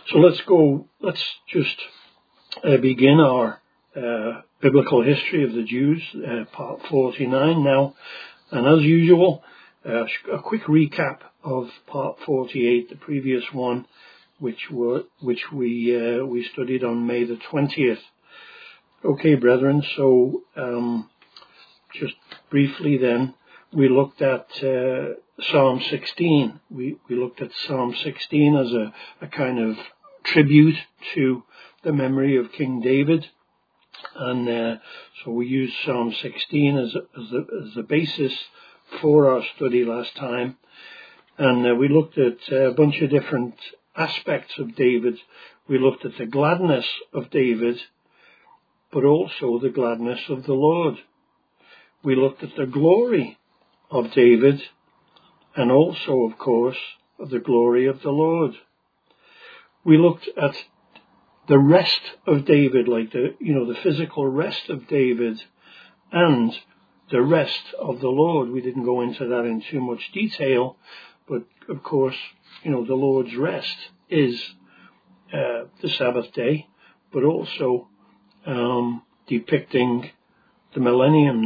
So let's just begin our biblical history of the Jews, part 49 now. And as usual, a quick recap of part 48, the previous one, which we studied on May the 20th. Okay, brethren, so just briefly then, we looked at Psalm 16. We looked at Psalm 16 as a kind of tribute to the memory of King David. And so we used Psalm 16 as the basis for our study last time. And we looked at a bunch of different aspects of David. We looked at the gladness of David, but also the gladness of the Lord. We looked at the glory of David, and also, of course, of the glory of the Lord. We looked at the rest of David, like the physical rest of David, and the rest of the Lord. We didn't go into that in too much detail, but of course, the Lord's rest is the Sabbath day, but also depicting the millennium,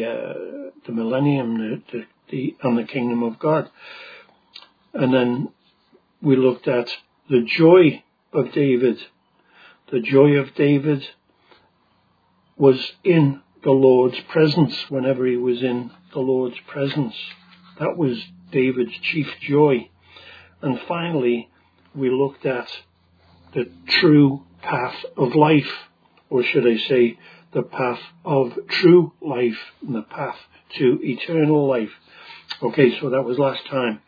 and the kingdom of God. And then we looked at the joy of David. The joy of David was in the Lord's presence. Whenever he was in the Lord's presence, that was David's chief joy. And finally, we looked at the true path of life, or should I say, the path of true life, and the path to eternal life. Okay, so that was last time.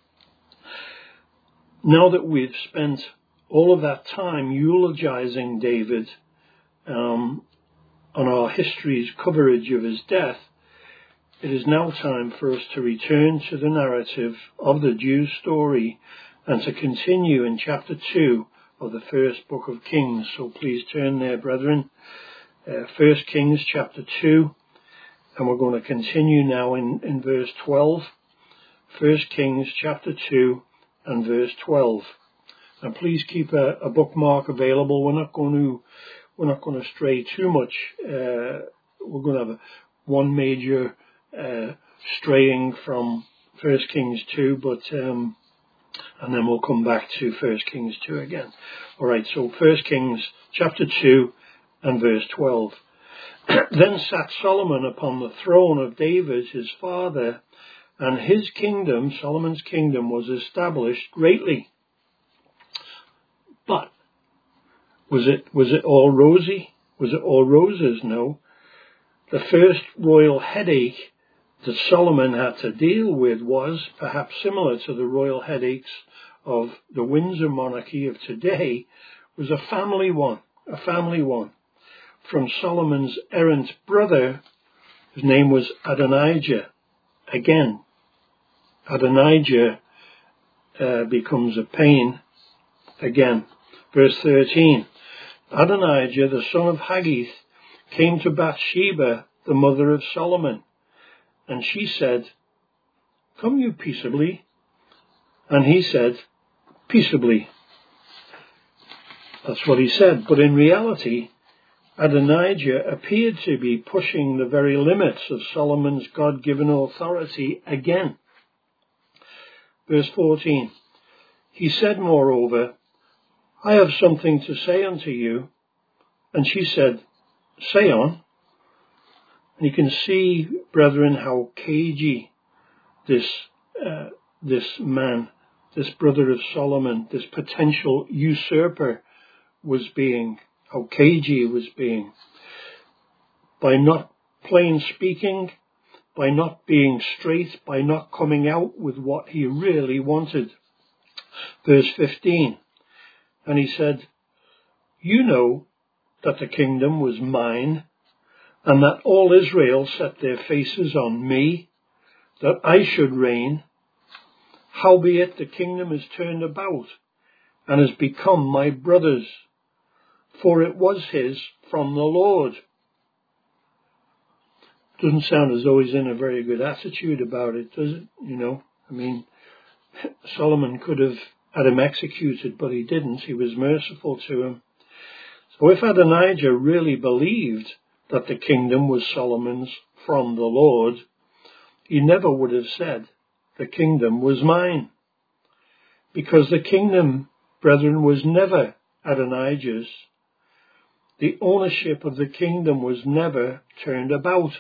Now that we've spent all of that time eulogizing David on our history's coverage of his death, it is now time for us to return to the narrative of the Jews' story and to continue in chapter 2 of the first book of Kings. So please turn there, brethren. 1 Kings chapter 2, and we're going to continue now in verse 12. 1 Kings chapter 2 and verse 12. And please keep a bookmark available. We're not going to stray too much. We're going to have one major straying from 1 Kings 2, but and then we'll come back to 1 Kings 2 again. All right. So 1 Kings chapter 2 and verse 12. Then sat Solomon upon the throne of David his father, and his kingdom, Solomon's kingdom, was established greatly. But was it all rosy? Was it all roses? No. The first royal headache that Solomon had to deal with was perhaps similar to the royal headaches of the Windsor monarchy of today, was a family one. From Solomon's errant brother, whose name was Adonijah. Again, Adonijah becomes a pain again. Verse 13. Adonijah, the son of Haggith, came to Bathsheba, the mother of Solomon, and she said, "Come you peaceably?" And he said, "Peaceably." That's what he said. But in reality, Adonijah appeared to be pushing the very limits of Solomon's God-given authority again. Verse 14. He said, moreover, "I have something to say unto you." And she said, "Say on." And you can see, brethren, how cagey this man, this brother of Solomon, this potential usurper was being, how cagey he was being. By not plain speaking, by not being straight, by not coming out with what he really wanted. Verse 15. And he said, "You know that the kingdom was mine, and that all Israel set their faces on me, that I should reign. Howbeit the kingdom is turned about, and has become my brother's, for it was his from the Lord." Doesn't sound as though he's in a very good attitude about it, does it? I mean, Solomon could have had him executed, but he didn't. He was merciful to him. So if Adonijah really believed that the kingdom was Solomon's from the Lord, he never would have said, the kingdom was mine. Because the kingdom, brethren, was never Adonijah's. The ownership of the kingdom was never turned about.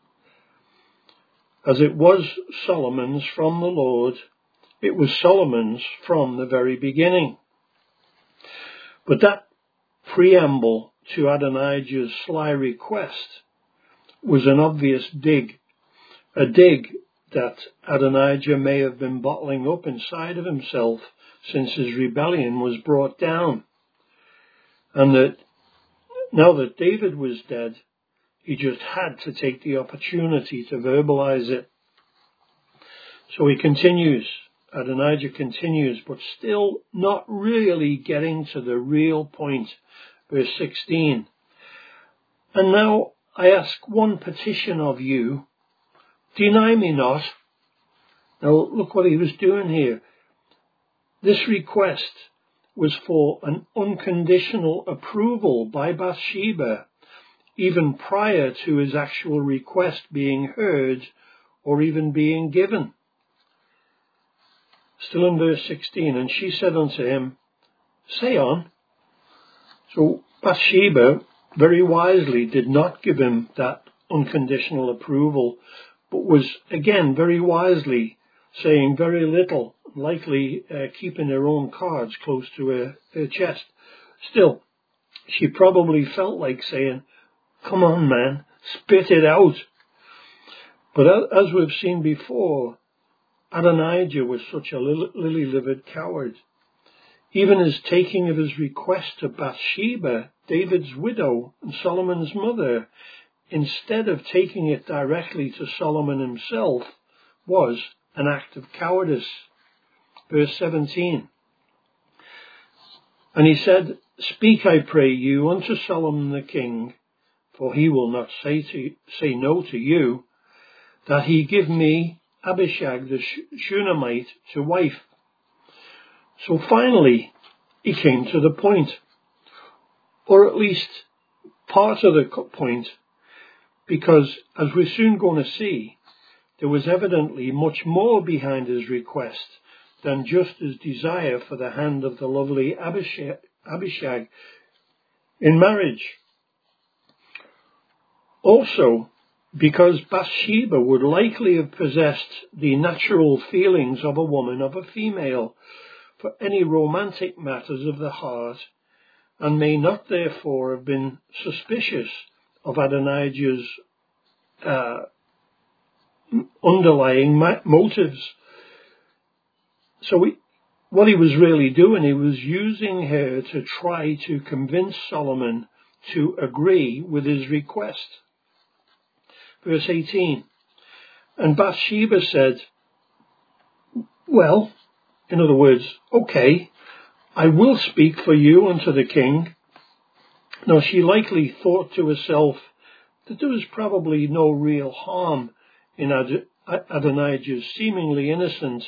As it was Solomon's from the Lord, it was Solomon's from the very beginning. But that preamble to Adonijah's sly request was an obvious dig, a dig that Adonijah may have been bottling up inside of himself since his rebellion was brought down. And that now that David was dead, he just had to take the opportunity to verbalize it. So he continues, Adonijah continues, but still not really getting to the real point. Verse 16. And now I ask one petition of you, deny me not. Now look what he was doing here. This request was for an unconditional approval by Bathsheba, even prior to his actual request being heard or even being given. Still in verse 16, and she said unto him, say on. So Bathsheba very wisely did not give him that unconditional approval, but was again very wisely saying very little, likely keeping her own cards close to her chest. Still, she probably felt like saying, come on, man, spit it out. But as we've seen before, Adonijah was such a lily-livered coward. Even his taking of his request to Bathsheba, David's widow and Solomon's mother, instead of taking it directly to Solomon himself, was an act of cowardice. Verse 17. And he said, speak, I pray you, unto Solomon the king, for he will not say no to you, that he give me Abishag the Shunammite to wife. So finally, he came to the point, or at least part of the point, because as we're soon going to see, there was evidently much more behind his request than just his desire for the hand of the lovely Abishag in marriage. Also, because Bathsheba would likely have possessed the natural feelings of a woman, of a female, for any romantic matters of the heart, and may not therefore have been suspicious of Adonijah's underlying motives. So what he was really doing, he was using her to try to convince Solomon to agree with his request. Verse 18, and Bathsheba said, well, in other words, okay, I will speak for you unto the king. Now she likely thought to herself that there was probably no real harm in Adonijah's seemingly innocent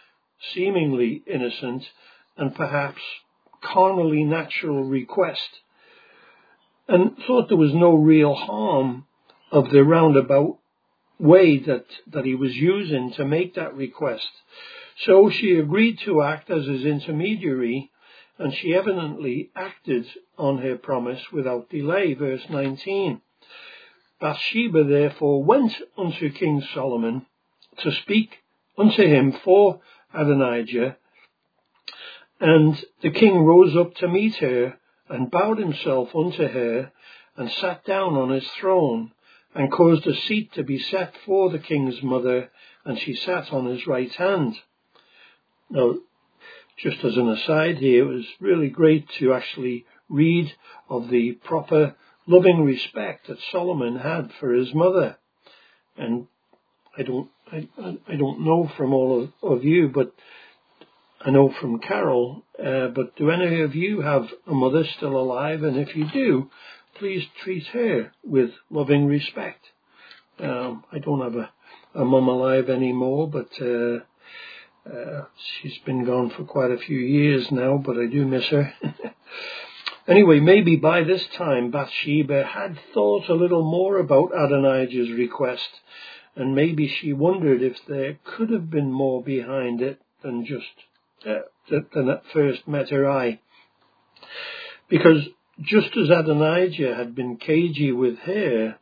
and perhaps carnally natural request, and thought there was no real harm of the roundabout way that he was using to make that request. So she agreed to act as his intermediary, and she evidently acted on her promise without delay. Verse 19. Bathsheba therefore went unto King Solomon to speak unto him for Adonijah, and the king rose up to meet her, and bowed himself unto her, and sat down on his throne, and caused a seat to be set for the king's mother, and she sat on his right hand. Now, just as an aside here, it was really great to actually read of the proper loving respect that Solomon had for his mother. And I don't know from all of you, but I know from Carol, but do any of you have a mother still alive? And if you do, please treat her with loving respect. I don't have a mum alive anymore, but She's been gone for quite a few years now, but I do miss her. Anyway, maybe by this time Bathsheba had thought a little more about Adonijah's request, and maybe she wondered if there could have been more behind it than than at first met her eye. Because just as Adonijah had been cagey with her,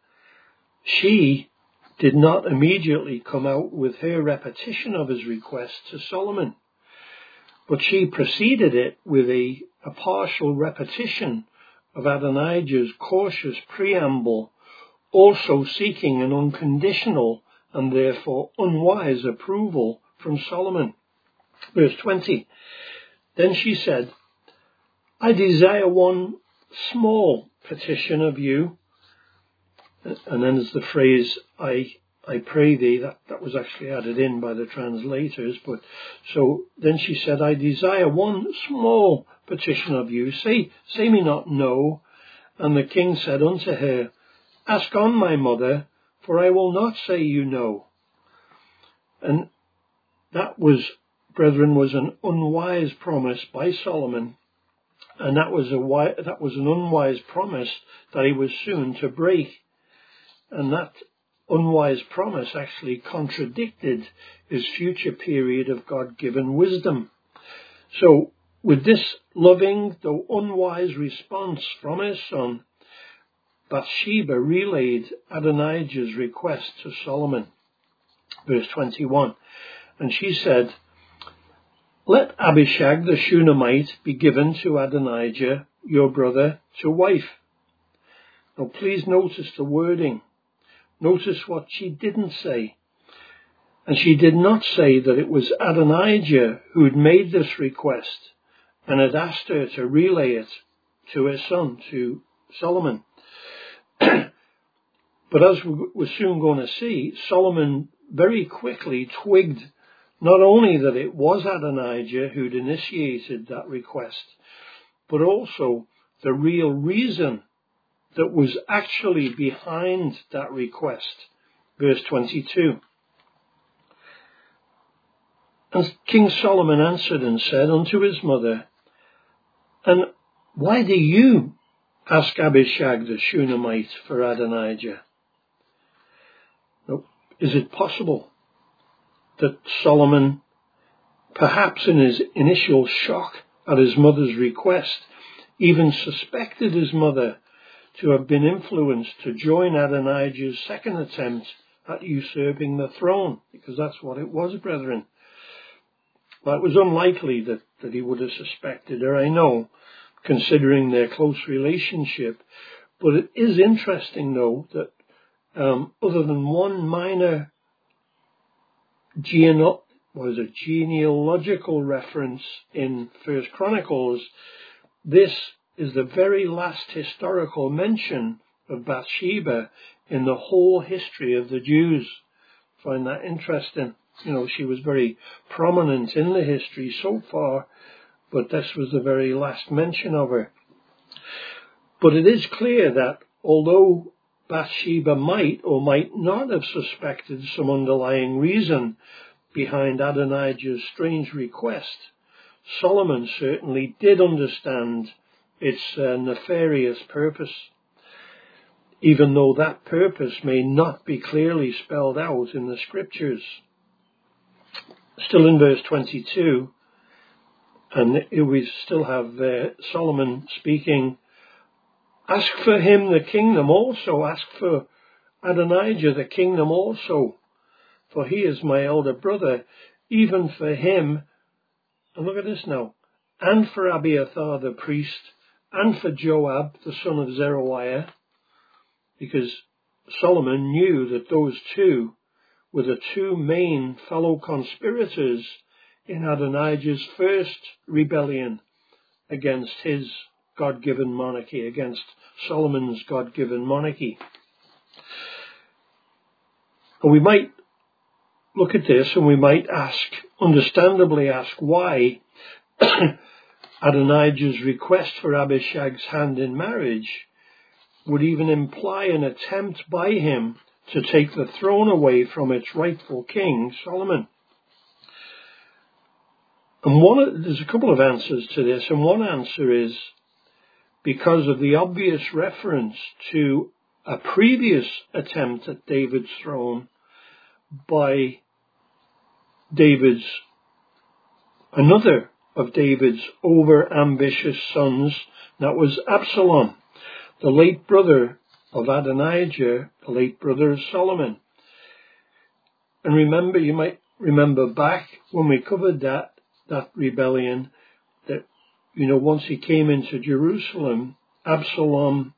she did not immediately come out with her repetition of his request to Solomon, but she preceded it with a partial repetition of Adonijah's cautious preamble, also seeking an unconditional and therefore unwise approval from Solomon. Verse 20, then she said, I desire one small petition of you. And then there's the phrase, I pray thee, that was actually added in by the translators. But so then she said, I desire one small petition of you. Say me not no. And the king said unto her, ask on, my mother, for I will not say you no. And that was, brethren, was an unwise promise by Solomon. And that was an unwise promise that he was soon to break. And that unwise promise actually contradicted his future period of God-given wisdom. So with this loving though unwise response from her son, Bathsheba relayed Adonijah's request to Solomon. Verse 21, and she said, let Abishag the Shunammite be given to Adonijah, your brother, to wife. Now please notice the wording. Notice what she didn't say. And she did not say that it was Adonijah who had made this request and had asked her to relay it to her son, to Solomon. But as we're soon going to see, Solomon very quickly twigged not only that it was Adonijah who'd initiated that request, but also the real reason that was actually behind that request. Verse 22. And King Solomon answered and said unto his mother, and why do you ask Abishag the Shunammite for Adonijah? Now, is it possible that Solomon, perhaps in his initial shock at his mother's request, even suspected his mother to have been influenced to join Adonijah's second attempt at usurping the throne? Because that's what it was, brethren. Well, it was unlikely that he would have suspected her, I know, considering their close relationship. But it is interesting, though, that other than one minor genealogical reference in First Chronicles, this is the very last historical mention of Bathsheba in the whole history of the Jews. I find that interesting. You know, she was very prominent in the history so far, but this was the very last mention of her. But it is clear that although Bathsheba might or might not have suspected some underlying reason behind Adonijah's strange request, Solomon certainly did understand its nefarious purpose, even though that purpose may not be clearly spelled out in the scriptures. Still in verse 22, and we still have Solomon speaking, ask for him the kingdom also, ask for Adonijah the kingdom also, for he is my elder brother, even for him, and look at this now, and for Abiathar the priest, and for Joab the son of Zeruiah, because Solomon knew that those two were the two main fellow conspirators in Adonijah's first rebellion against his God-given monarchy, against Solomon's God-given monarchy. And we might look at this and we might understandably ask why Adonijah's request for Abishag's hand in marriage would even imply an attempt by him to take the throne away from its rightful king, Solomon. And there's a couple of answers to this, and one answer is because of the obvious reference to a previous attempt at David's throne by another of David's over-ambitious sons, that was Absalom, the late brother of Adonijah, the late brother of Solomon. And remember, you might remember back when we covered that rebellion, that, once he came into Jerusalem, Absalom,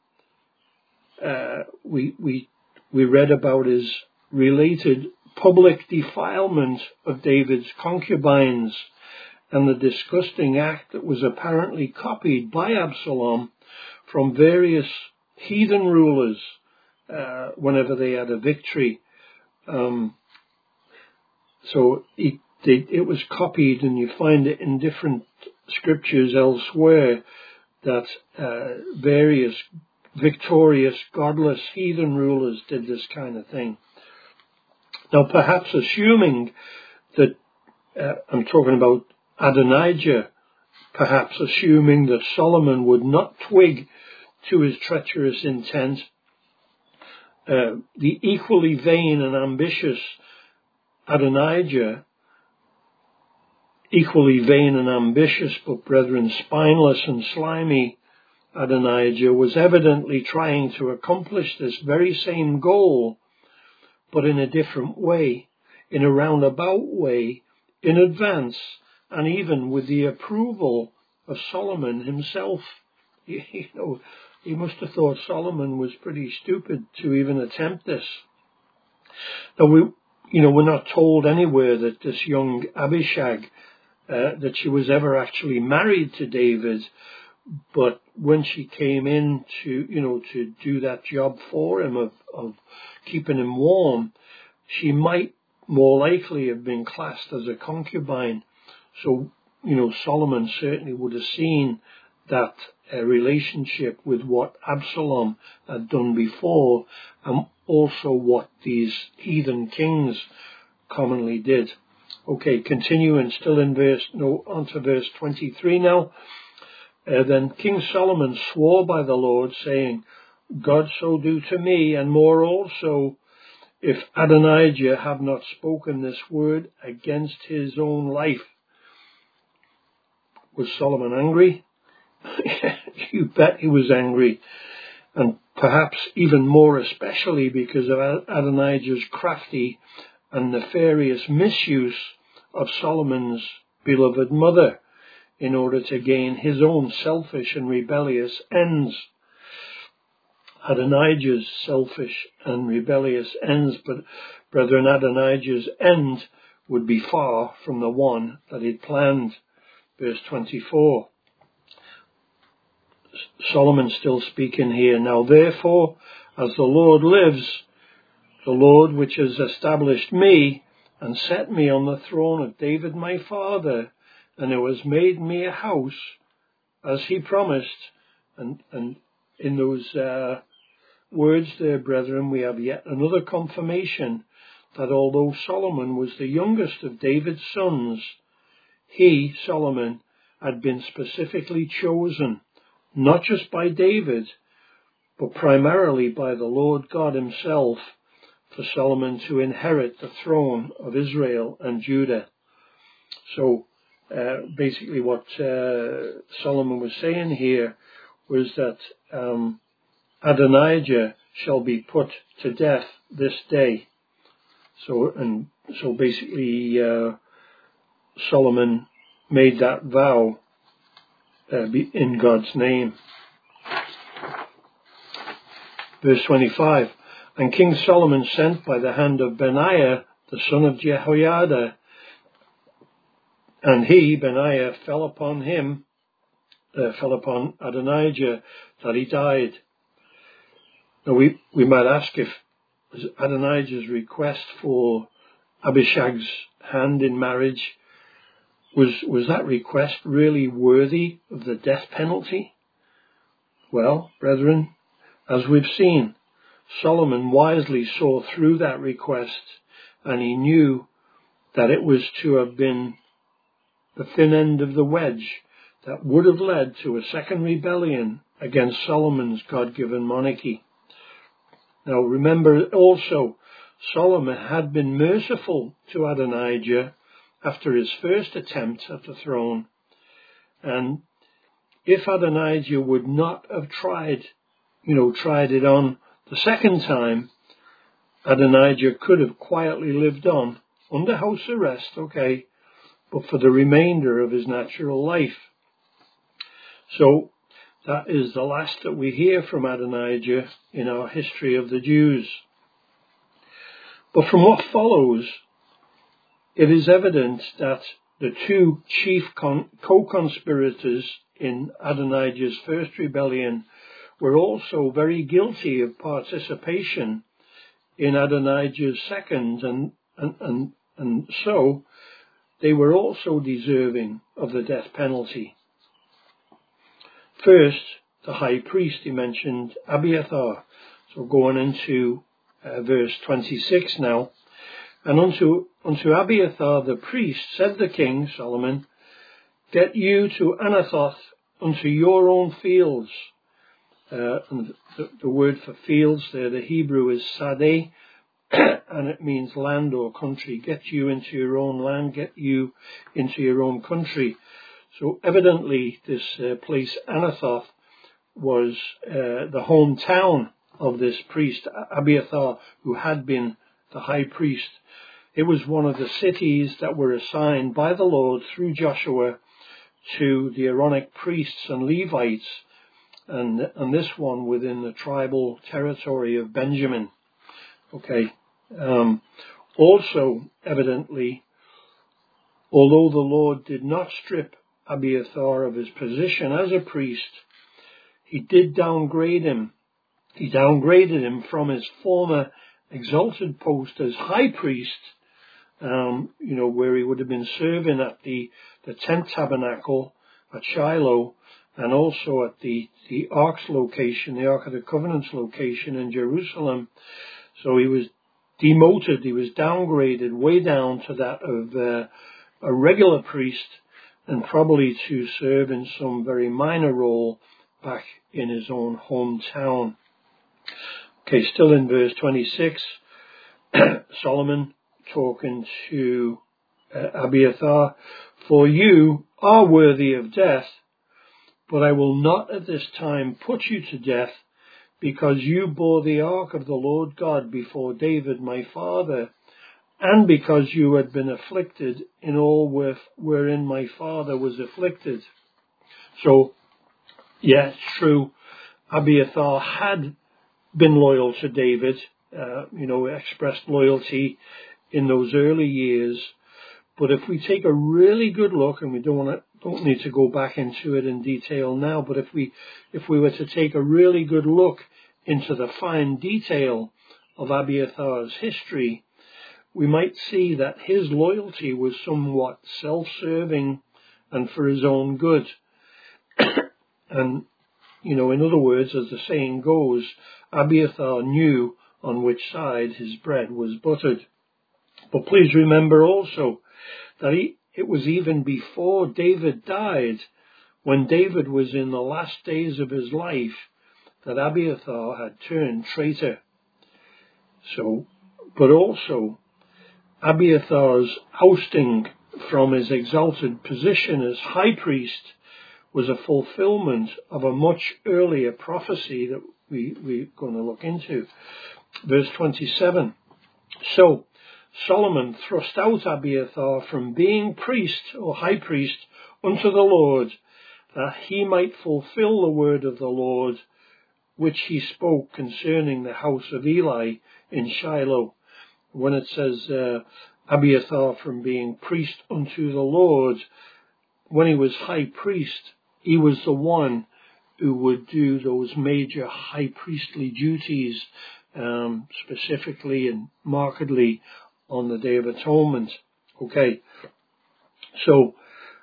we read about his related public defilement of David's concubines and the disgusting act that was apparently copied by Absalom from various heathen rulers whenever they had a victory. So it was copied, and you find it in different scriptures elsewhere that various victorious, godless heathen rulers did this kind of thing. Now, perhaps assuming that, I'm talking about Adonijah, perhaps assuming that Solomon would not twig to his treacherous intent, the equally vain and ambitious Adonijah, equally vain and ambitious, but brethren, spineless and slimy Adonijah, was evidently trying to accomplish this very same goal, but in a different way, in a roundabout way, in advance, and even with the approval of Solomon himself. He must have thought Solomon was pretty stupid to even attempt this. Now, we're not told anywhere that this young Abishag, that she was ever actually married to David, but when she came in to do that job for him of keeping him warm, she might more likely have been classed as a concubine. So, Solomon certainly would have seen that relationship with what Absalom had done before, and also what these heathen kings commonly did. Okay, continuing still in on to verse 23 now. Then King Solomon swore by the Lord, saying, God so do to me, and more also, if Adonijah have not spoken this word against his own life. Was Solomon angry? You bet he was angry. And perhaps even more especially because of Adonijah's crafty and nefarious misuse of Solomon's beloved mother in order to gain his own selfish and rebellious ends. Adonijah's selfish and rebellious ends, but brethren, Adonijah's end would be far from the one that he'd planned. Verse 24. Solomon still speaking here. Now therefore, as the Lord lives, the Lord which has established me and set me on the throne of David my father, and who has made me a house, as he promised, and in those words there, brethren, we have yet another confirmation that although Solomon was the youngest of David's sons, he, Solomon, had been specifically chosen, not just by David, but primarily by the Lord God himself, for Solomon to inherit the throne of Israel and Judah. So basically what Solomon was saying here was that Adonijah shall be put to death this day. So basically Solomon made that vow in God's name. Verse 25. And King Solomon sent by the hand of Benaiah, the son of Jehoiada, and he, Benaiah, fell upon Adonijah, that he died. Now we might ask if Adonijah's request for Abishag's hand in marriage, was that request really worthy of the death penalty? Well, brethren, as we've seen, Solomon wisely saw through that request, and he knew that it was to have been the thin end of the wedge that would have led to a second rebellion against Solomon's God-given monarchy. Now remember also, Solomon had been merciful to Adonijah after his first attempt at the throne. And if Adonijah would not have tried it on the second time, Adonijah could have quietly lived on under house arrest, okay, but for the remainder of his natural life. So that is the last that we hear from Adonijah in our history of the Jews. But from what follows, it is evident that the two chief co-conspirators in Adonijah's first rebellion were also very guilty of participation in Adonijah's second, and so they were also deserving of the death penalty. First, the high priest, he mentioned Abiathar. So going into verse 26 now. And unto Abiathar the priest said the king, Solomon, get you to Anathoth unto your own fields. And the word for fields there, the Hebrew is sadeh, and it means land or country. Get you into your own land, get you into your own country. So evidently this place Anathoth was the hometown of this priest Abiathar, who had been the high priest. It was one of the cities that were assigned by the Lord through Joshua to the Aaronic priests and Levites, and this one within the tribal territory of Benjamin. Okay. Also, evidently, although the Lord did not strip Abiathar of his position as a priest, he did downgrade him. He downgraded him from his former exalted post as high priest, where he would have been serving at the tent tabernacle at Shiloh, and also at the Ark's location, the Ark of the Covenant's location in Jerusalem. So he was demoted, he was downgraded way down to that of a regular priest, and probably to serve in some very minor role back in his own hometown. Okay, still in verse 26, Solomon talking to Abiathar, for you are worthy of death, but I will not at this time put you to death, because you bore the ark of the Lord God before David my father, and because you had been afflicted in all wherein my father was afflicted. So, yeah, it's true, Abiathar had been loyal to David, expressed loyalty in those early years. But if we take a really good look, and we don't need to go back into it in detail now, but if we were to take a really good look into the fine detail of Abiathar's history, we might see that his loyalty was somewhat self-serving and for his own good. And, in other words, as the saying goes, Abiathar knew on which side his bread was buttered. But please remember also that it was even before David died, when David was in the last days of his life, that Abiathar had turned traitor. So, but also, Abiathar's ousting from his exalted position as high priest was a fulfillment of a much earlier prophecy that we're going to look into. Verse 27. So Solomon thrust out Abiathar from being priest or high priest unto the Lord, that he might fulfill the word of the Lord, which he spoke concerning the house of Eli in Shiloh. When it says Abiathar from being priest unto the Lord, when he was high priest, he was the one who would do those major high priestly duties, specifically and markedly on the Day of Atonement. Okay, so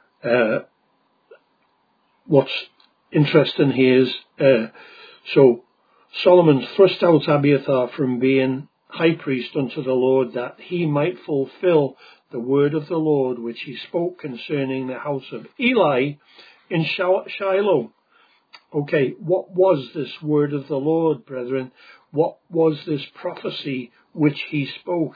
what's interesting here is, so Solomon thrust out Abiathar from being high priest unto the Lord, that he might fulfill the word of the Lord which he spoke concerning the house of Eli in Shiloh. Okay, what was this word of the Lord, brethren? What was this prophecy which he spoke,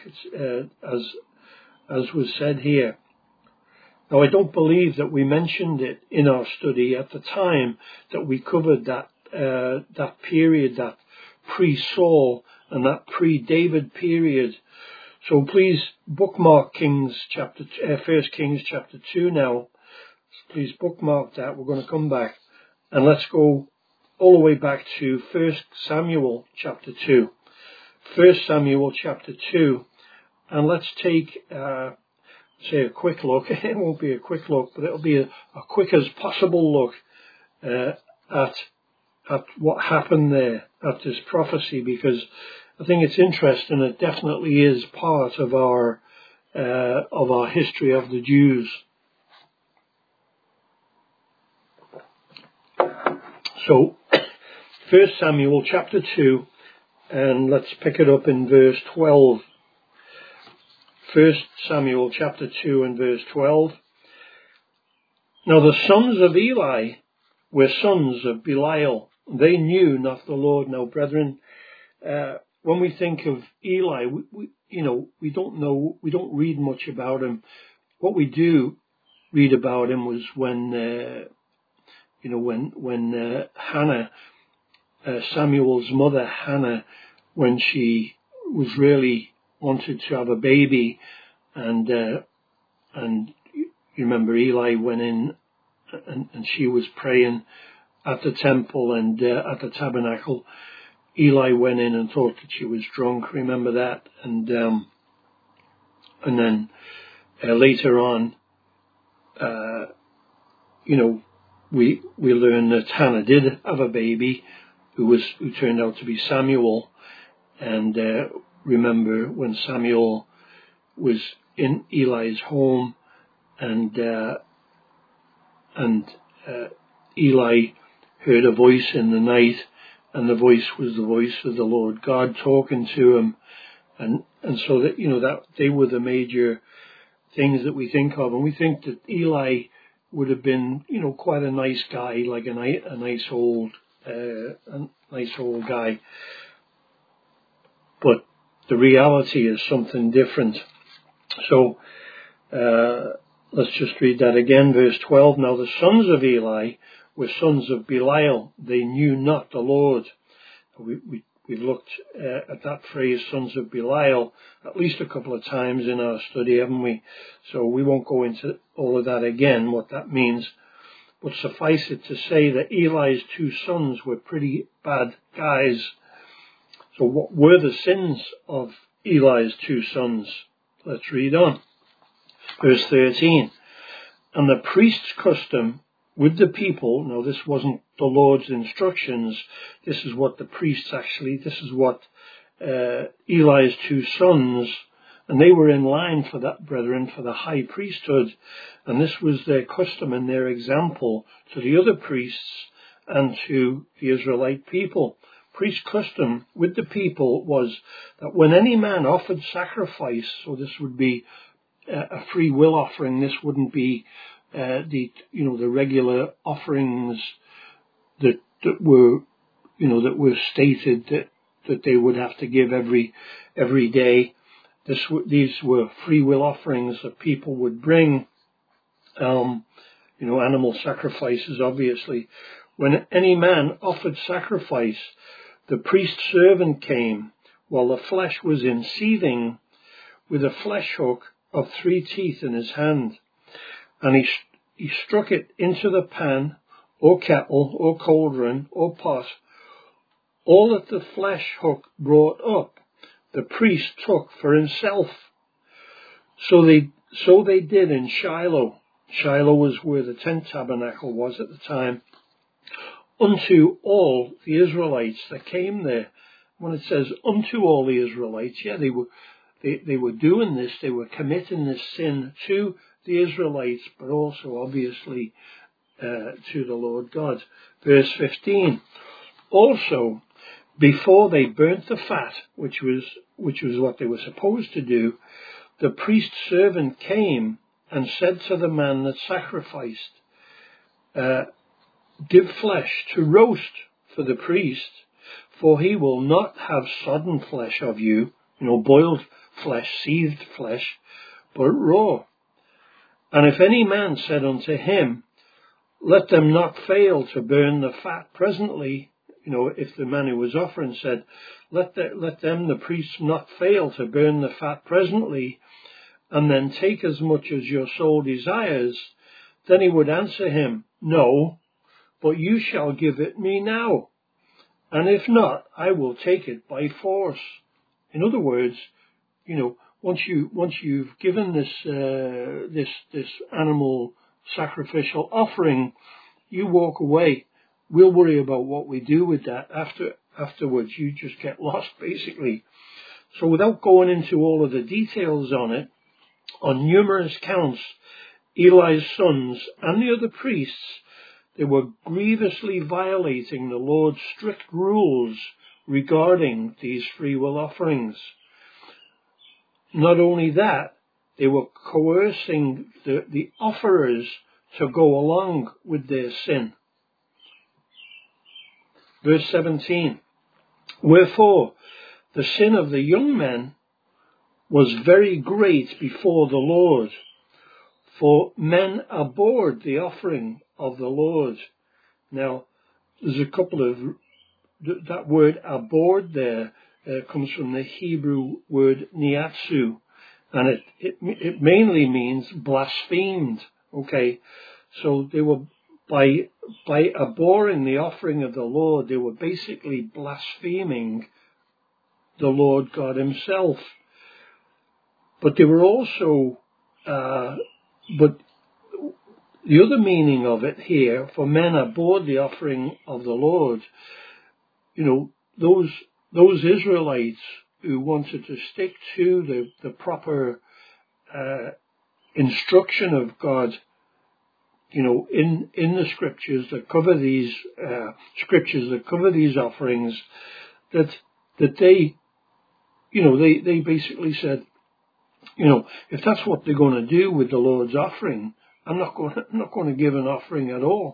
as was said here? Now, I don't believe that we mentioned it in our study at the time that we covered that period, that pre-Saul and that pre-David period. So please bookmark 1 Kings chapter 2 now. Please bookmark that. We're going to come back. And let's go all the way back to 1 Samuel chapter 2. 1 Samuel chapter 2. And let's take, say, a quick look. It won't be a quick look, but it'll be a quick as possible look at what happened there, at this prophecy, because I think it's interesting. It definitely is part of our history of the Jews. So, 1 Samuel chapter 2, and let's pick it up in verse 12. 1 Samuel chapter 2 and verse 12. Now the sons of Eli were sons of Belial. They knew not the Lord. Now, brethren, when we think of Eli, we don't know, we don't read much about him. What we do read about him was when Hannah, Samuel's mother Hannah, when she was really wanted to have a baby, and you remember Eli went in and she was praying at the temple and at the tabernacle. Eli went in and thought that she was drunk. Remember that? And then later on, we learn that Hannah did have a baby who turned out to be Samuel. And remember when Samuel was in Eli's home, and Eli heard a voice in the night, and the voice was the voice of the Lord God talking to him, and so that that they were the major things that we think of, and we think that Eli would have been quite a nice guy, like a nice old guy, but the reality is something different. So let's just read that again, verse 12. Now the sons of Eli were sons of Belial. They knew not the Lord. We've looked at that phrase, sons of Belial, at least a couple of times in our study, haven't we? So we won't go into all of that again, what that means. But suffice it to say that Eli's two sons were pretty bad guys. So what were the sins of Eli's two sons? Let's read on. Verse 13. And the priest's custom with the people, now this wasn't the Lord's instructions, this is what Eli's two sons, and they were in line for that, brethren, for the high priesthood, and this was their custom and their example to the other priests and to the Israelite people. Priest custom with the people was that when any man offered sacrifice, so this would be a free will offering, this wouldn't be the regular offerings that were stated that they would have to give every day. These were free will offerings that people would bring. Animal sacrifices, obviously. When any man offered sacrifice, the priest's servant came while the flesh was in seething, with a flesh hook of 3 teeth in his hand, and he struck it into the pan, or kettle, or cauldron, or pot. All that the flesh hook brought up, the priest took for himself. So they did in Shiloh. Shiloh was where the tent tabernacle was at the time. Unto all the Israelites that came there. When it says unto all the Israelites, they were doing this, they were committing this sin to the Israelites, but also obviously to the Lord God. Verse 15. Also, before they burnt the fat, which was what they were supposed to do, the priest's servant came and said to the man that sacrificed, give flesh to roast for the priest, for he will not have sodden flesh of you, boiled flesh, seethed flesh, but raw. And if any man said unto him, let them not fail to burn the fat presently, if the man who was offering said, let them, the priests, not fail to burn the fat presently, and then take as much as your soul desires, then he would answer him, no, but you shall give it me now, and if not, I will take it by force. In other words, once you've given this animal sacrificial offering, you walk away. We'll worry about what we do with that afterwards. You just get lost, basically. So without going into all of the details on it, on numerous counts, Eli's sons and the other priests, they were grievously violating the Lord's strict rules regarding these free will offerings. Not only that, they were coercing the offerers to go along with their sin. Verse 17, wherefore the sin of the young men was very great before the Lord, for men abhorred the offering of the Lord. Now, there's a couple of, that word abhorred there comes from the Hebrew word niatsu, and it mainly means blasphemed. Okay, so they were, by abhorring the offering of the Lord, they were basically blaspheming the Lord God himself. But they were also, but the other meaning of it here, for men abhorred the offering of the Lord, those Israelites who wanted to stick to the proper instruction of God, in the scriptures that cover these offerings, that they basically said, if that's what they're going to do with the Lord's offering, I'm not going to give an offering at all,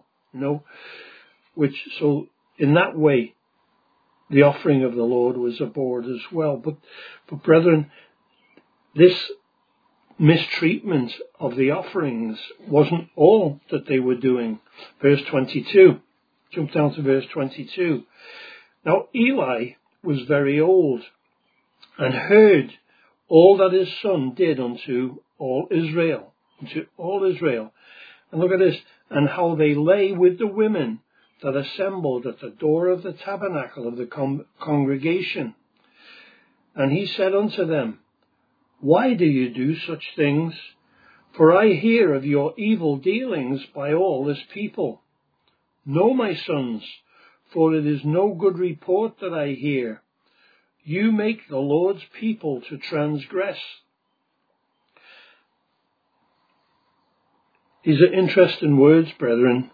so in that way, the offering of the Lord was abhorred as well. But brethren, this mistreatment of the offerings wasn't all that they were doing. Verse 22. Jump down to verse 22. Now Eli was very old, and heard all that his son did unto all Israel. And look at this, and how they lay with the women that assembled at the door of the tabernacle of the congregation. And he said unto them, why do you do such things? For I hear of your evil dealings by all this people. No, my sons, for it is no good report that I hear. You make the Lord's people to transgress. These are interesting words, brethren.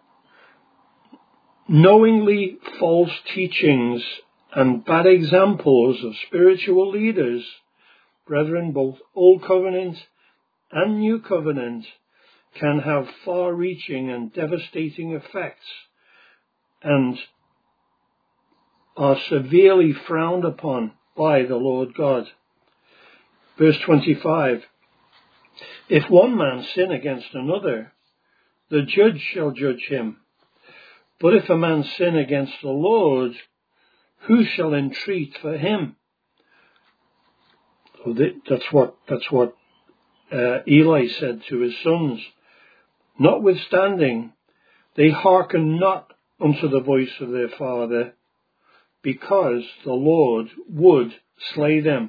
Knowingly false teachings and bad examples of spiritual leaders, brethren, both Old Covenant and New Covenant, can have far-reaching and devastating effects and are severely frowned upon by the Lord God. Verse 25, if one man sin against another, the judge shall judge him. But if a man sin against the Lord, who shall entreat for him? So that's what Eli said to his sons. Notwithstanding, they hearkened not unto the voice of their father, because the Lord would slay them.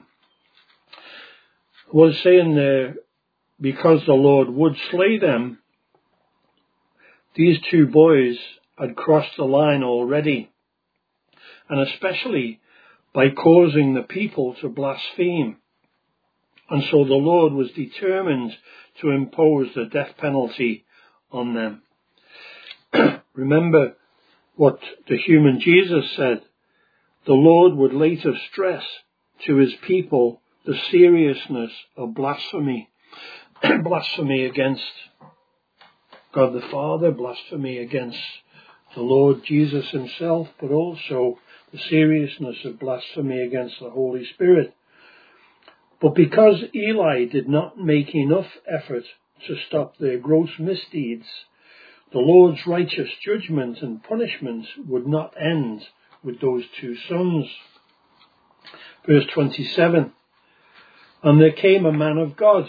I was saying there, because the Lord would slay them, these two boys had crossed the line already, and especially by causing the people to blaspheme. And so the Lord was determined to impose the death penalty on them. Remember what the human Jesus said, the Lord would later stress to his people the seriousness of blasphemy. Blasphemy against God the Father, blasphemy against the Lord Jesus himself, but also the seriousness of blasphemy against the Holy Spirit. But because Eli did not make enough effort to stop their gross misdeeds, the Lord's righteous judgment and punishment would not end with those two sons. Verse 27, and there came a man of God.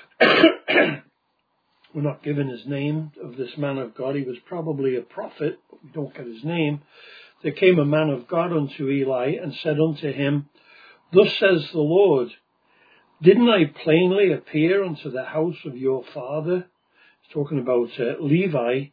We're not given his name of this man of God. He was probably a prophet, but we don't get his name. There came a man of God unto Eli and said unto him, thus says the Lord, didn't I plainly appear unto the house of your father? He's talking about Levi,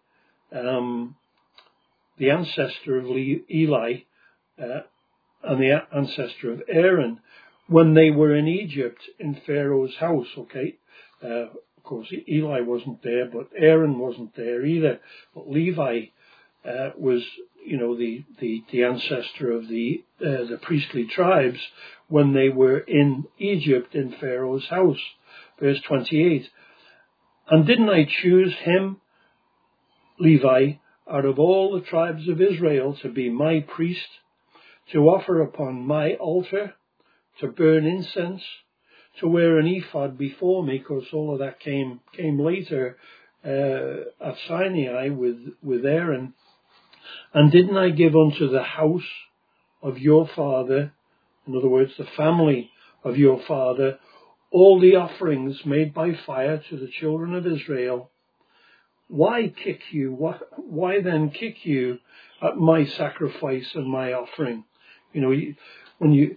the ancestor of Eli, and the ancestor of Aaron, when they were in Egypt in Pharaoh's house. Okay, of course Eli wasn't there, but Aaron wasn't there either. But Levi was, the ancestor of the priestly tribes when they were in Egypt in Pharaoh's house. Verse 28. And didn't I choose him, Levi, out of all the tribes of Israel to be my priest, to offer upon my altar, to burn incense, to wear an ephod before me, because all of that came later at Sinai with Aaron. And didn't I give unto the house of your father, in other words, the family of your father, all the offerings made by fire to the children of Israel? Why kick you? Why then kick you at my sacrifice and my offering? When you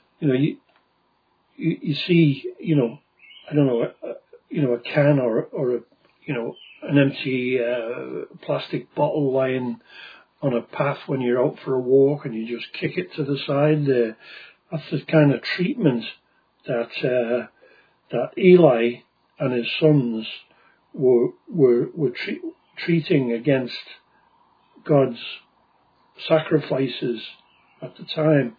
see, I don't know, a can or an empty plastic bottle lying on a path when you're out for a walk and you just kick it to the side there. That's the kind of treatment that Eli and his sons were treating against God's sacrifices at the time.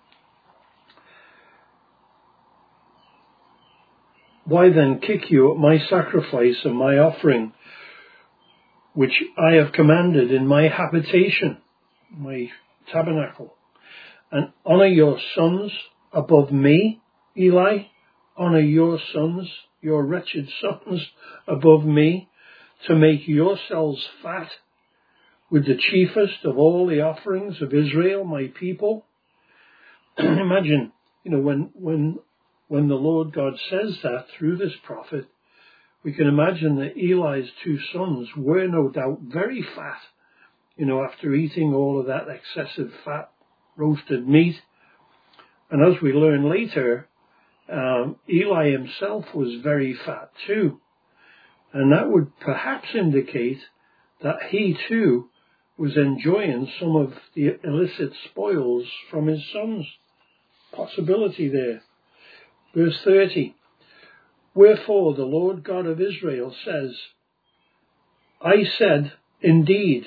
Why then kick you at my sacrifice and my offering, which I have commanded in my habitation, my tabernacle, and honour your sons above me, Eli? Honour your sons, your wretched sons, above me, to make yourselves fat with the chiefest of all the offerings of Israel, my people? Imagine, when the Lord God says that through this prophet, we can imagine that Eli's two sons were no doubt very fat, after eating all of that excessive fat roasted meat. And as we learn later, Eli himself was very fat too. And that would perhaps indicate that he too was enjoying some of the illicit spoils from his sons. Possibility there. Verse 30. Wherefore the Lord God of Israel says, I said indeed,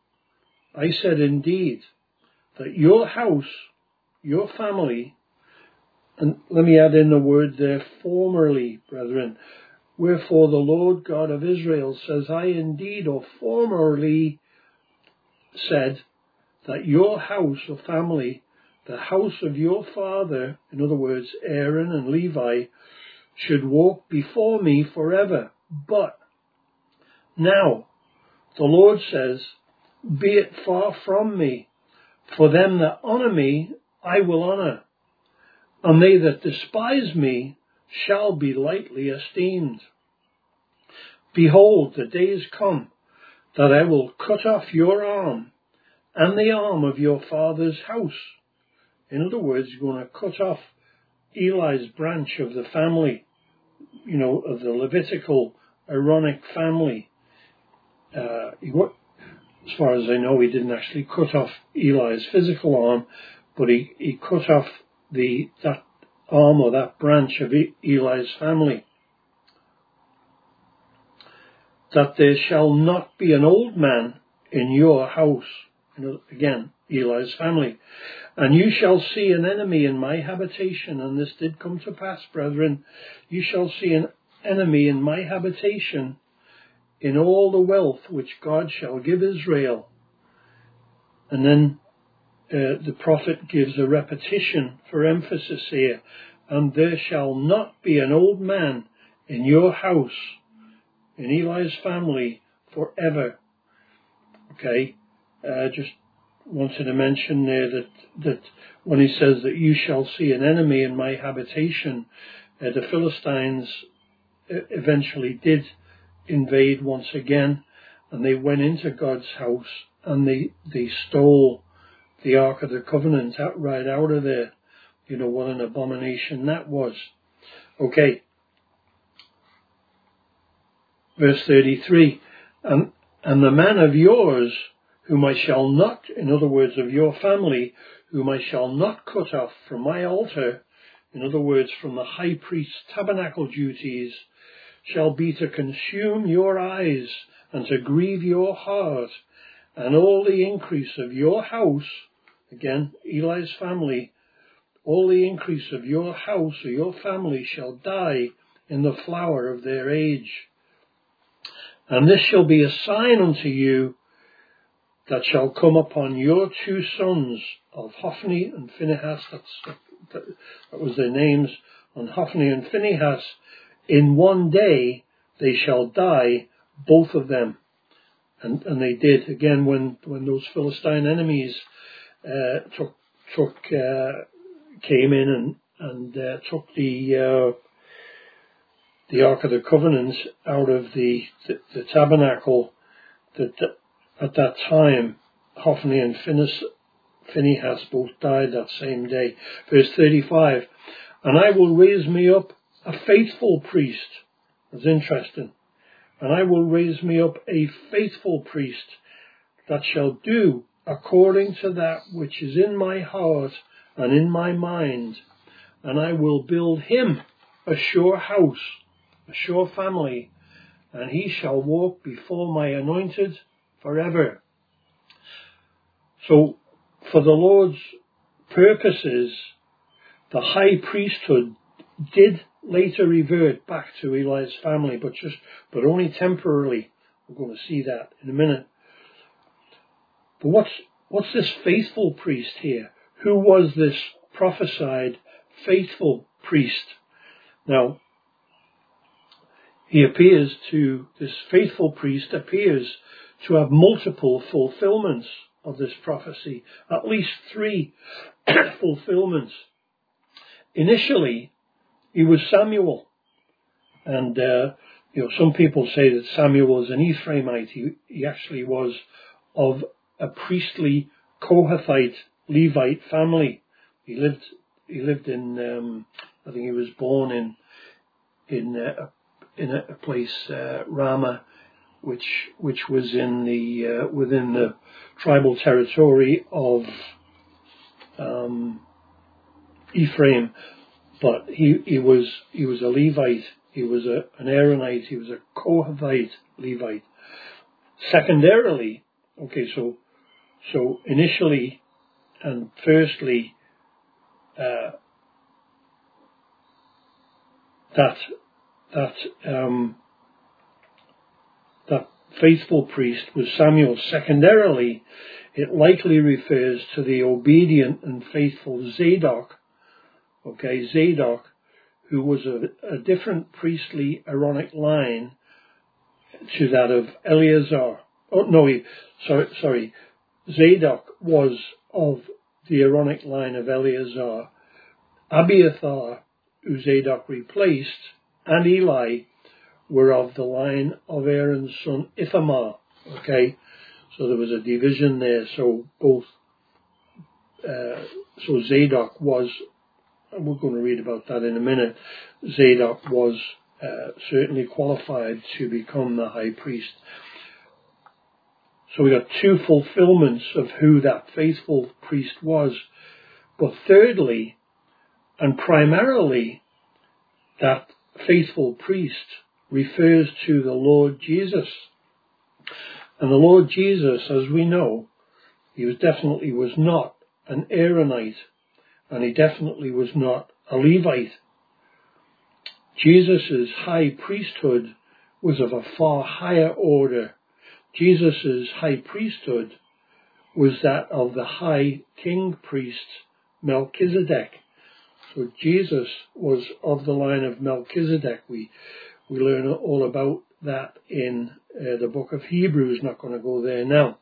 that your house, your family, and let me add in the word there, formerly, brethren. Wherefore the Lord God of Israel says, I indeed, or formerly said, that your house or family, the house of your father, in other words, Aaron and Levi, should walk before me forever. But now the Lord says, be it far from me, for them that honour me I will honour, and they that despise me shall be lightly esteemed. Behold, the days come that I will cut off your arm and the arm of your father's house. In other words, you're going to cut off Eli's branch of the family, of the Levitical Aaronic family. As far as I know, he didn't actually cut off Eli's physical arm, but he cut off that arm or that branch of Eli's family. That there shall not be an old man in your house Again, Eli's family. And you shall see an enemy in my habitation, and this did come to pass, brethren. You shall see an enemy in my habitation, in all the wealth which God shall give Israel. And then the prophet gives a repetition for emphasis here. And there shall not be an old man in your house, in Eli's family, forever. Okay, just wanted to mention there that when he says that you shall see an enemy in my habitation, the Philistines eventually did invade once again, and they went into God's house and they stole the Ark of the Covenant right out of there. You know what an abomination that was. Okay. Verse 33, and the man of yours, whom I shall not, in other words, of your family, whom I shall not cut off from my altar, in other words, from the high priest's tabernacle duties, shall be to consume your eyes and to grieve your heart, and all the increase of your house, again, Eli's family, all the increase of your house or your family shall die in the flower of their age. And this shall be a sign unto you that shall come upon your two sons of Hophni and Phinehas. That was their names, on Hophni and Phinehas. In one day they shall die, both of them. And they did. Again, when those Philistine enemies came in and took the Ark of the Covenant out of the tabernacle, that at that time Hophni and Phinehas both died that same day. Verse 35, and I will raise me up a faithful priest. That's interesting. And I will raise me up a faithful priest that shall do according to that which is in my heart and in my mind. And I will build him a sure house, a sure family, and he shall walk before my anointed forever. So, for the Lord's purposes, the high priesthood did later revert back to Eli's family, but only temporarily. We're going to see that in a minute. But what's this faithful priest here? Who was this prophesied faithful priest? Now, this faithful priest appears to have multiple fulfillments of this prophecy, at least 3 fulfillments. Initially, he was Samuel, and some people say that Samuel was an Ephraimite. He actually was of a priestly Kohathite Levite family. He lived in I think he was born in a place Ramah, which was in the within the tribal territory of Ephraim. But he was a Levite. He was an Aaronite. He was a Kohathite Levite. Secondarily, okay, so initially and firstly, that faithful priest was Samuel. Secondarily, it likely refers to the obedient and faithful Zadok. Okay, Zadok, who was a different priestly Aaronic line to that of Eleazar. Oh no, sorry. Zadok was of the Aaronic line of Eleazar. Abiathar, who Zadok replaced, and Eli were of the line of Aaron's son Ithamar. Okay, so there was a division there. So so Zadok was, and we're going to read about that in a minute, Zadok was certainly qualified to become the high priest. So we got 2 fulfillments of who that faithful priest was. But thirdly, and primarily, that faithful priest refers to the Lord Jesus. And the Lord Jesus, as we know, He definitely was not an Aaronite, and he definitely was not a Levite. Jesus' high priesthood was of a far higher order. Jesus' high priesthood was that of the high king priest Melchizedek. So Jesus was of the line of Melchizedek. We learn all about that in the book of Hebrews. Not going to go there now.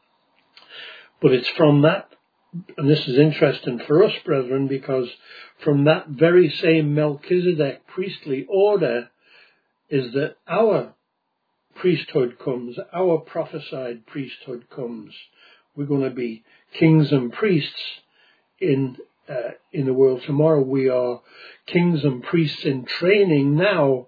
But it's from that, and this is interesting for us, brethren, because from that very same Melchizedek priestly order is that our priesthood comes, our prophesied priesthood comes. We're going to be kings and priests in the world tomorrow. We are kings and priests in training now,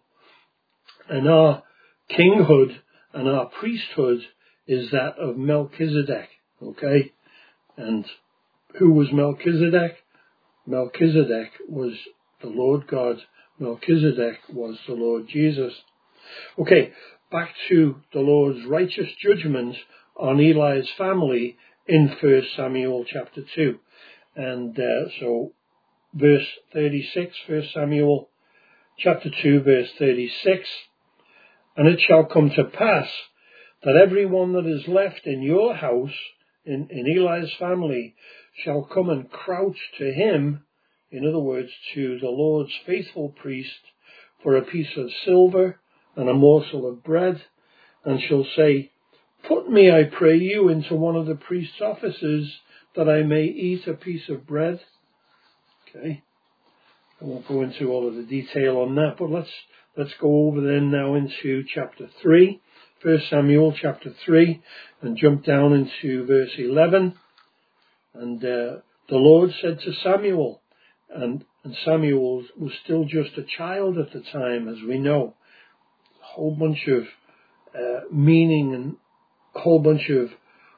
and our kinghood and our priesthood is that of Melchizedek. Okay? And who was Melchizedek? Melchizedek was the Lord God. Melchizedek was the Lord Jesus. Okay, back to the Lord's righteous judgment on Eli's family in 1 Samuel chapter 2. And so verse 36, 1 Samuel chapter 2, verse 36. And it shall come to pass that everyone that is left in your house, in Eli's family, shall come and crouch to him, in other words, to the Lord's faithful priest, for a piece of silver and a morsel of bread, and shall say, Put me, I pray you, into one of the priest's offices, that I may eat a piece of bread. Okay, I won't go into all of the detail on that, but let's go over then now into chapter 3, 1 Samuel chapter 3, and jump down into verse 11. And the Lord said to Samuel, and Samuel was still just a child at the time, as we know, a whole bunch of meaning and a whole bunch of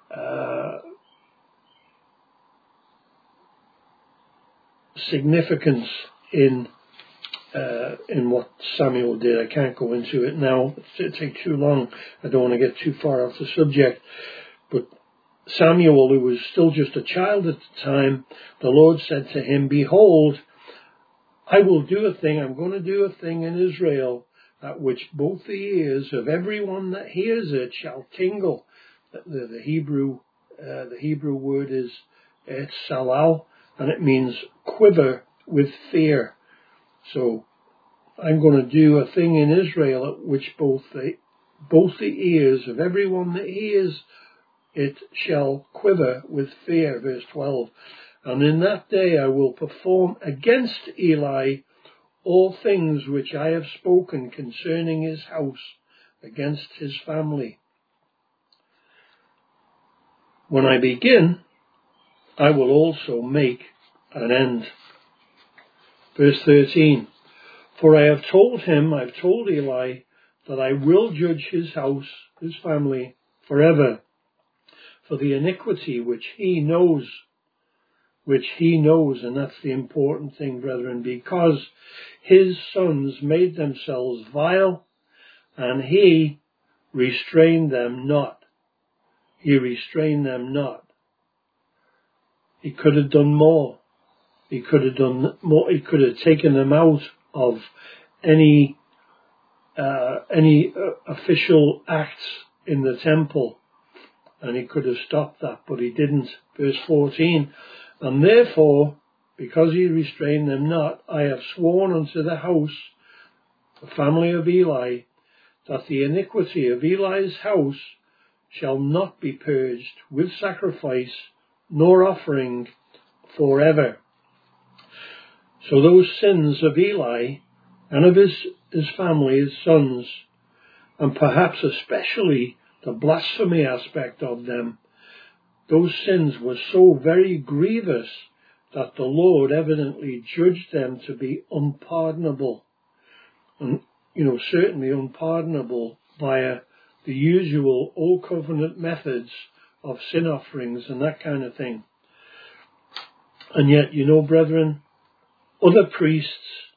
significance in what Samuel did. I can't go into it now. It'd take too long. I don't want to get too far off the subject. But Samuel, who was still just a child at the time, the Lord said to him, Behold, I will do a thing. I'm going to do a thing in Israel at which both the ears of everyone that hears it shall tingle. The Hebrew word is salal, and it means quiver with fear. So I'm going to do a thing in Israel at which both the ears of everyone that hears it shall quiver with fear. Verse 12. And in that day I will perform against Eli all things which I have spoken concerning his house, against his family. When I begin, I will also make an end. Verse 13. For I've told Eli, that I will judge his house, his family, forever, for the iniquity which he knows, and that's the important thing, brethren, because his sons made themselves vile, and he restrained them not. He restrained them not. He could have done more. He could have done more. He could have taken them out of any official acts in the temple, and he could have stopped that, but he didn't. Verse 14. And therefore, because he restrained them not, I have sworn unto the house, the family of Eli, that the iniquity of Eli's house shall not be purged with sacrifice nor offering forever. So those sins of Eli and of his family, his sons, and perhaps especially the blasphemy aspect of them, those sins were so very grievous that the Lord evidently judged them to be unpardonable. And, certainly unpardonable via the usual Old Covenant methods of sin offerings and that kind of thing. And yet, brethren, other priests,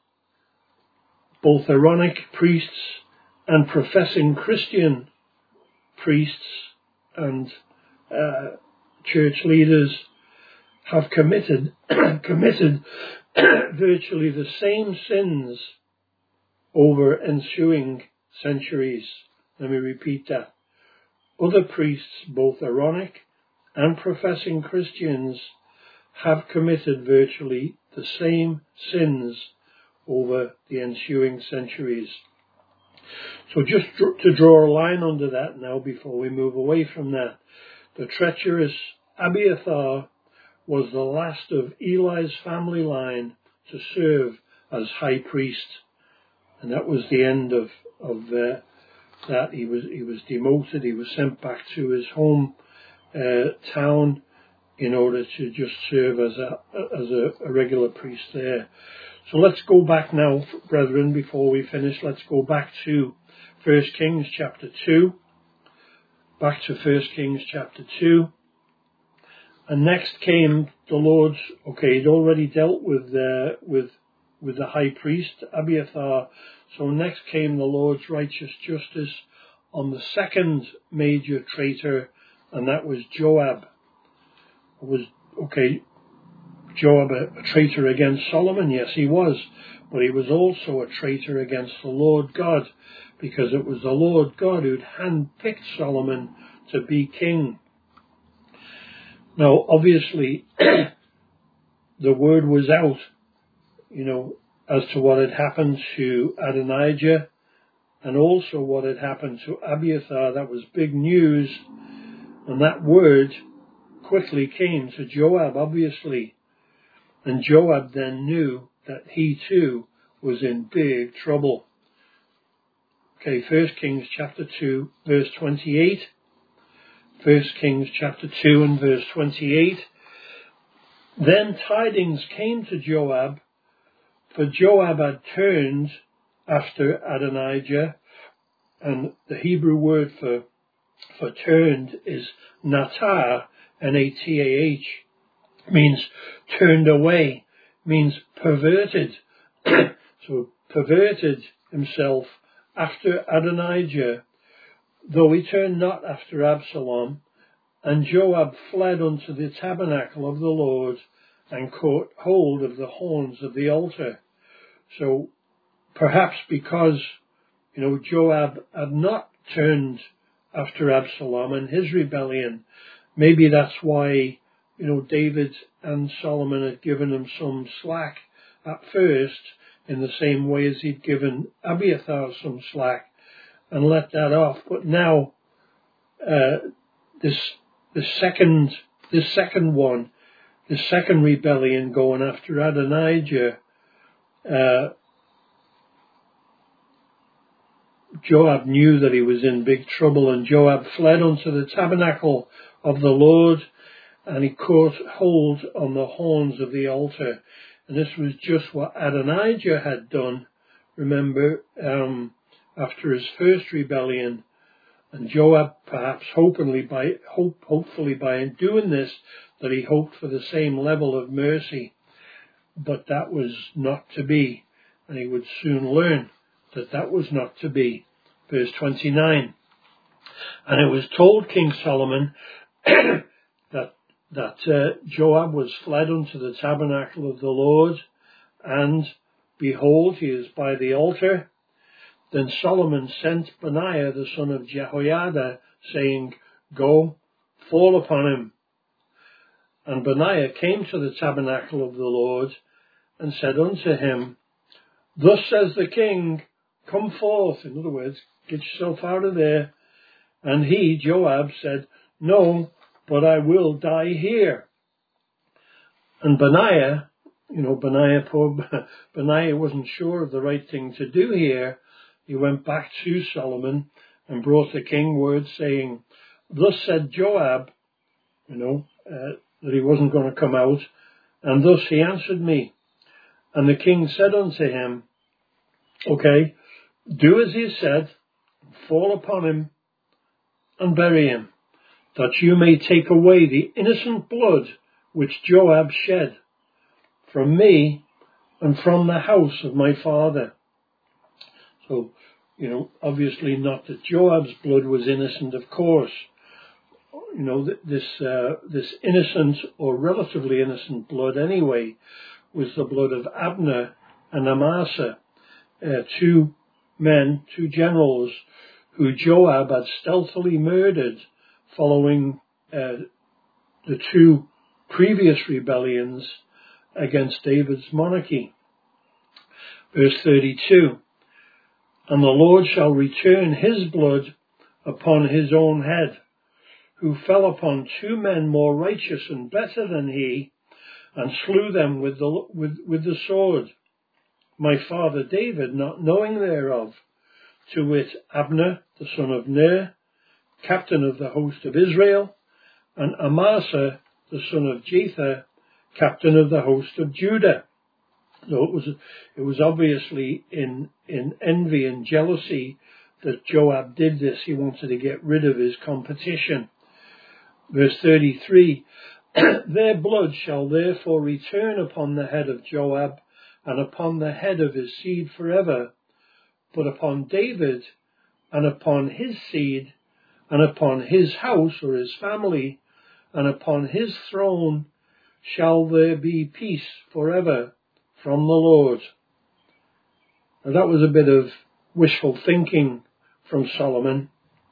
both Aaronic priests and professing Christian priests and church leaders have committed virtually the same sins over ensuing centuries. Let me repeat that. Other priests, both Aaronic and professing Christians, have committed virtually the same sins over the ensuing centuries. So just to draw a line under that now before we move away from that, the treacherous Abiathar was the last of Eli's family line to serve as high priest, and that was the end of that. He was demoted. He was sent back to his home town in order to just serve as a regular priest there. So let's go back now, brethren, before we finish. Let's go back to 1 Kings chapter 2. Back to 1 Kings chapter 2. And next came the Lord's, he'd already dealt with the high priest, Abiathar. So next came the Lord's righteous justice on the second major traitor, and that was Joab. Joab a traitor against Solomon? Yes, he was. But he was also a traitor against the Lord God, because it was the Lord God who'd handpicked Solomon to be king. Now, obviously, the word was out, as to what had happened to Adonijah and also what had happened to Abiathar. That was big news. And that word quickly came to Joab, obviously. And Joab then knew that he too was in big trouble. 1 Kings chapter 2, verse 28. 1 Kings chapter 2 and verse 28. Then tidings came to Joab, for Joab had turned after Adonijah, and the Hebrew word for turned is natah, N-A-T-A-H, means turned away, means perverted. So perverted himself after Adonijah, though he turned not after Absalom. And Joab fled unto the tabernacle of the Lord and caught hold of the horns of the altar. So perhaps because, Joab had not turned after Absalom and his rebellion, maybe that's why, David and Solomon had given him some slack at first, in the same way as he'd given Abiathar some slack and let that off. But now, this second rebellion going after Adonijah, Joab knew that he was in big trouble, and Joab fled unto the tabernacle of the Lord, and he caught hold on the horns of the altar. And this was just what Adonijah had done, remember, after his first rebellion. And Joab, perhaps hopefully by doing this, that he hoped for the same level of mercy. But that was not to be, and he would soon learn that was not to be. Verse 29. And it was told King Solomon that Joab was fled unto the tabernacle of the Lord, and behold, he is by the altar. Then Solomon sent Benaiah the son of Jehoiada, saying, Go, fall upon him. And Benaiah came to the tabernacle of the Lord, and said unto him, Thus says the king, Come forth. In other words, get yourself out of there. And he, Joab, said, No, but I will die here. And Benaiah, Benaiah wasn't sure of the right thing to do here. He went back to Solomon and brought the king word, saying, Thus said Joab, that he wasn't going to come out. And thus he answered me. And the king said unto him, do as he said, fall upon him and bury him, that you may take away the innocent blood which Joab shed from me and from the house of my father. So, obviously not that Joab's blood was innocent, of course. this innocent or relatively innocent blood anyway was the blood of Abner and Amasa, two generals who Joab had stealthily murdered following the two previous rebellions against David's monarchy. Verse 32, and the Lord shall return his blood upon his own head, who fell upon two men more righteous and better than he, and slew them with the sword. My father David, not knowing thereof, to wit, Abner, the son of Ner, captain of the host of Israel, and Amasa, the son of Jether, captain of the host of Judah. So it was obviously in envy and jealousy that Joab did this. He wanted to get rid of his competition. Verse 33, their blood shall therefore return upon the head of Joab and upon the head of his seed forever, but upon David and upon his seed and upon his house or his family and upon his throne shall there be peace forever from the Lord. Now that was a bit of wishful thinking from Solomon.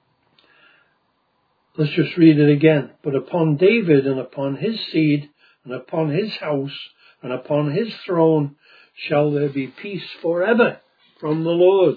Let's just read it again. But upon David and upon his seed and upon his house and upon his throne shall there be peace forever from the Lord.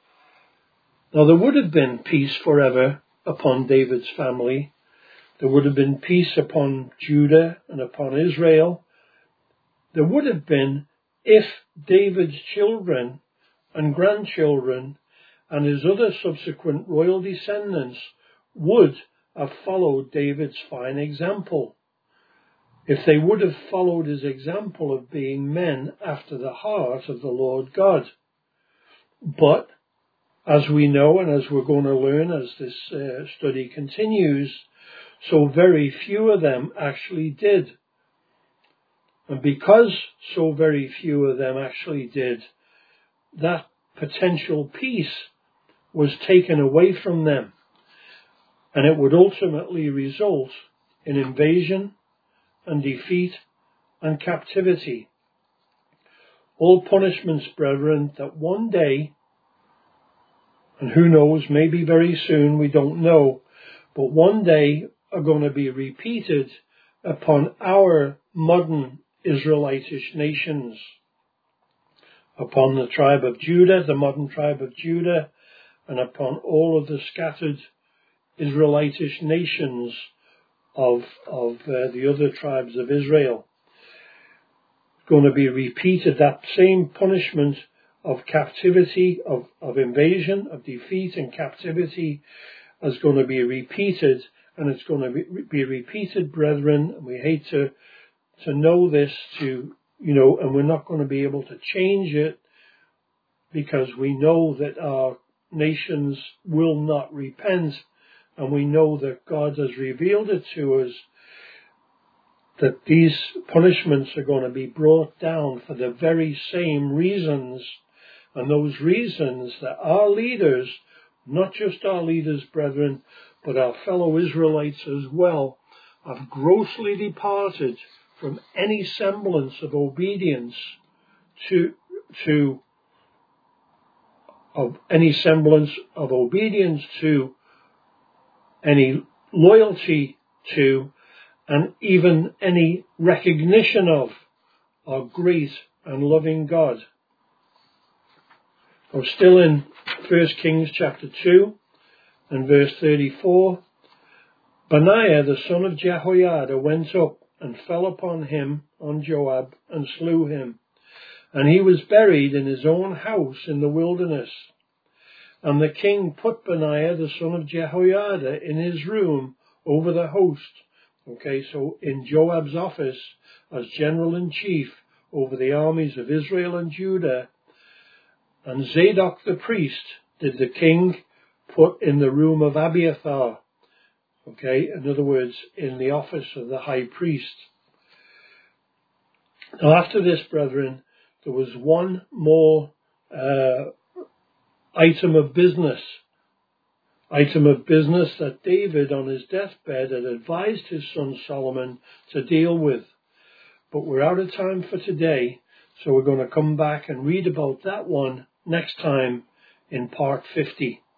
Now there would have been peace forever upon David's family. There would have been peace upon Judah and upon Israel. There would have been if David's children and grandchildren and his other subsequent royal descendants would have followed David's fine example. If they would have followed his example of being men after the heart of the Lord God. But, as we know and as we're going to learn as this study continues, so very few of them actually did. And because so very few of them actually did, that potential peace was taken away from them. And it would ultimately result in invasion and defeat and captivity. All punishments, brethren, that one day, and who knows, maybe very soon, we don't know, but one day are going to be repeated upon our modern Israelitish nations, upon the tribe of Judah, the modern tribe of Judah, and upon all of the scattered Israelitish nations of the other tribes of Israel. It's going to be repeated, that same punishment of captivity, of invasion, of defeat and captivity is going to be repeated, and it's going to be repeated, brethren, and we hate to know this, and we're not going to be able to change it because we know that our nations will not repent, and we know that God has revealed it to us that these punishments are going to be brought down for the very same reasons, and those reasons that our leaders, not just our leaders, brethren, but our fellow Israelites as well, have grossly departed from any semblance of obedience to any loyalty to, and even any recognition of our great and loving God. I'm still in 1 Kings chapter 2 and verse 34. Benaiah the son of Jehoiada went up and fell upon him, on Joab, and slew him. And he was buried in his own house in the wilderness. And the king put Benaiah the son of Jehoiada in his room over the host. Okay, so in Joab's office as general-in-chief over the armies of Israel and Judah. And Zadok the priest did the king put in the room of Abiathar. Okay, in other words, in the office of the high priest. Now after this, brethren, there was one more item of business item of business that David on his deathbed had advised his son Solomon to deal with. But we're out of time for today, so we're going to come back and read about that one next time in part 50.